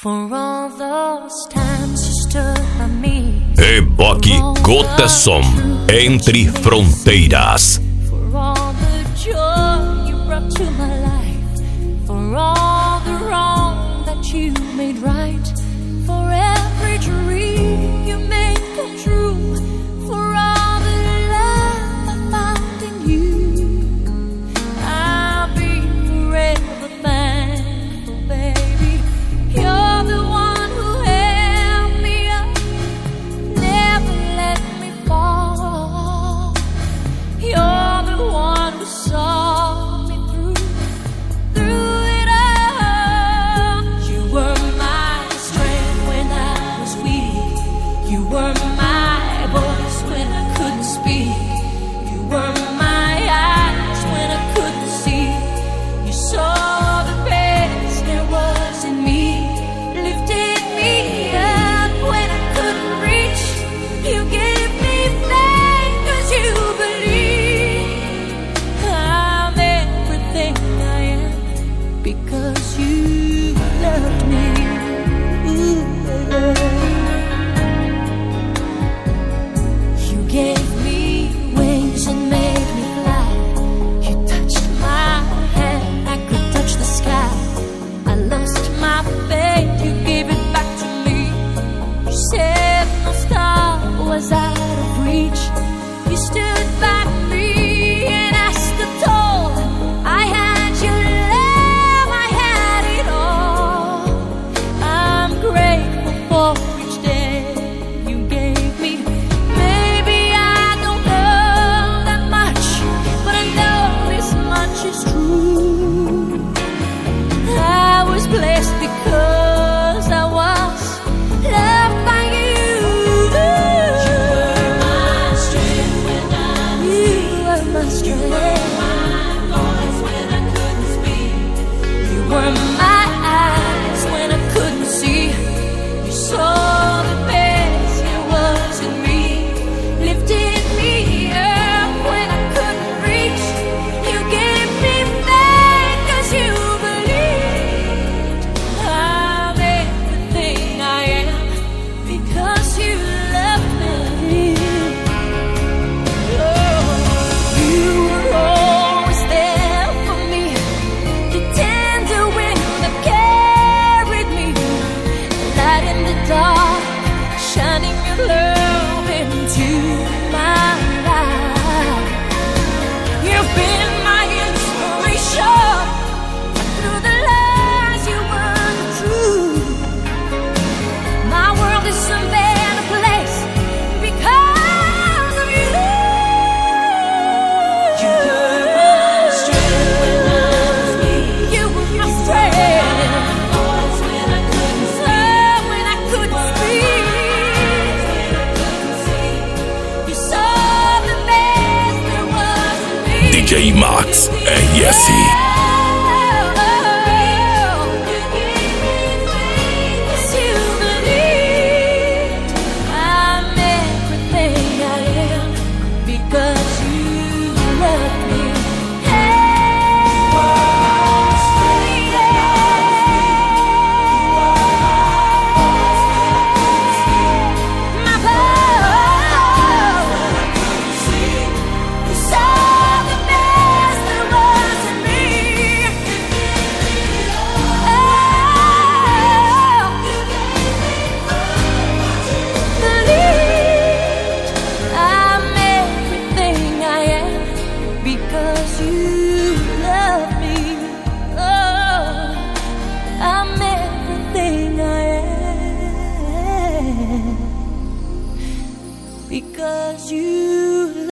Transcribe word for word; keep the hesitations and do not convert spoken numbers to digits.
For all those times you stood by me. Eboque Goteson, Entre Fronteiras. For all the joy you brought to my life. For all the wrong that you made right. For every dream you made come true. For all the love I found in you. I'll be forever thankful, baby. You're the one who held me up, never let me fall. You're the one who saw me through, through it all. You were my strength when I was weak. You were my voice when I couldn't speak. You were my eyes when I couldn't see. You saw the best there was in me. Lifted me up when I couldn't reach. You gave me faith 'cause you believe. I'm everything I am because you loved me. Ooh, you gave me wings and made me fly. You touched my hand, I could touch the sky. I lost my faith, you gave it back to me. You said no star was out of reach. You stood by me and I stood tall. I had your love, I had it all. I'm grateful for each day you gave me. Maybe I don't know that much, but I know this much is true. I was blessed because I was loved by you. You were my strength when I was weak. You were my strength. You were my voice when I couldn't speak. You were my eyes when I couldn't see. You saw the best there was in me. Lifted me up when I couldn't reach. You gave me faith 'cause you believed. I'm everything I am because you loved me. Oh, you were always there for me. The tender wind that carried me. Light in the dark, shining your love into my life. You've been my inspiration. Through the lies you weren't true. My world is a better place because of you. You were my strength when I was weak. You were my strength. Voice when I couldn't speak. When I couldn't speak. When I couldn't see. You saw the best there was in me. D J Max R S.